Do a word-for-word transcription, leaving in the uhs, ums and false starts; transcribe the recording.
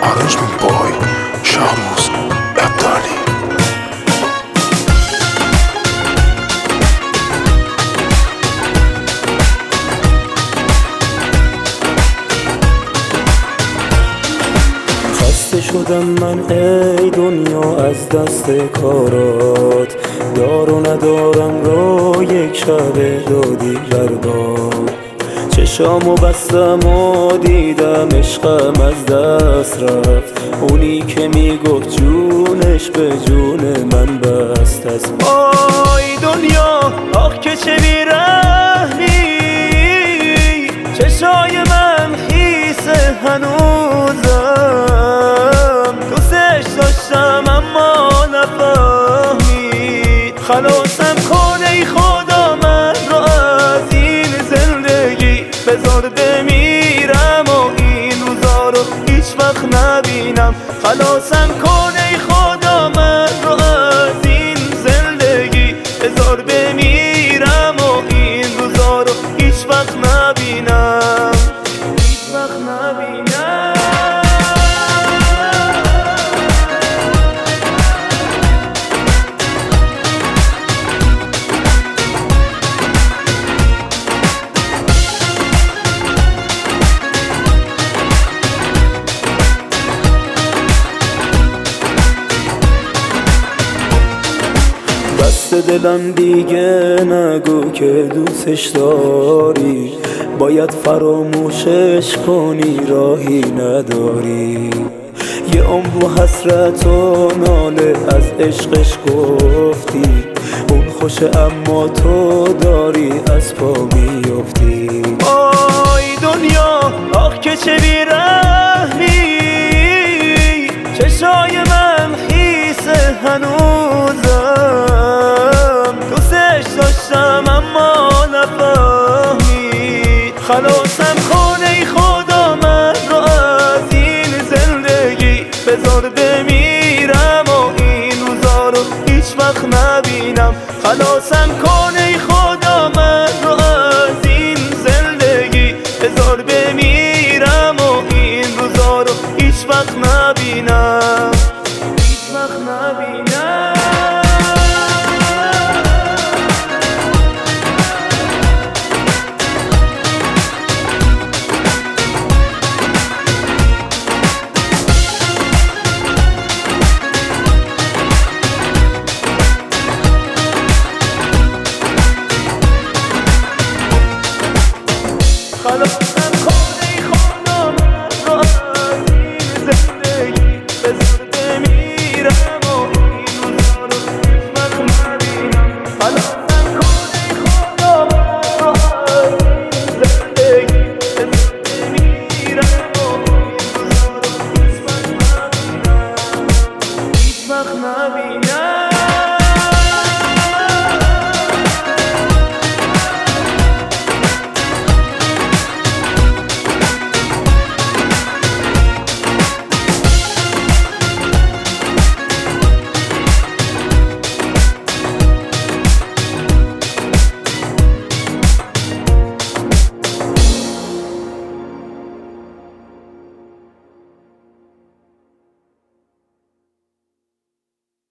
Arrangement by Shahruz Abdali. خسته شدم من ای دنیا از دست کارات، دار و ندارم را یک شب دادی غربال. چشامو بستم و دیدم عشقم از دست رفت، اونی که میگفت جونش به جون من بست است. آی دنیا آخ که چه بیرحمی، چشای من خیسه هنوزم، دوستش داشتم اما نفهمید. خلاصم کن ای خدا من رو از این زندگی، بذار بمیرم و این روزا رو هیچ وقت نبینم. خلاصم کن ای خدا من رو از این زندگی، بذار بمیرم و این روزا رو هیچ وقت نبینم، هیچ وقت نبینم. دست دلم دیگه نگو که دوستش داری، باید فراموشش کنی راهی نداری. یه عمر و حسرت و ناله از عشقش گفتی، اون خوشه اما تو داری از پا میفتی. آی دنیا آخ که چه بیرحمی، چشای من خیسه هنوزم، دوستش داشتم اما نفهمید. خلاصم کن ای خدا من رو از این زندگی، بذار بمیرم و این روزا رو هیچ وقت نبینم. خلاصم کن ای خدا من رو از این زندگی، بذار بمیرم و این روزا رو هیچ وقت نبینم، هیچ وقت نبینم. خلاص